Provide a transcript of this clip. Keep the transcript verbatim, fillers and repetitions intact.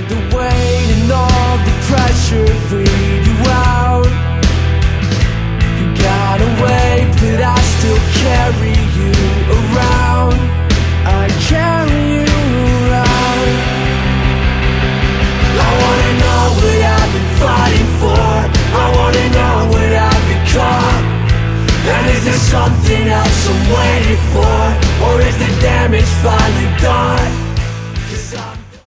Did the weight and all the pressure bleed you out? You got away, but I still carry you around. I carry you around. I wanna know what I've been fighting for. I wanna know what I've become. And is there something else I'm waiting for? Or is the damage finally done?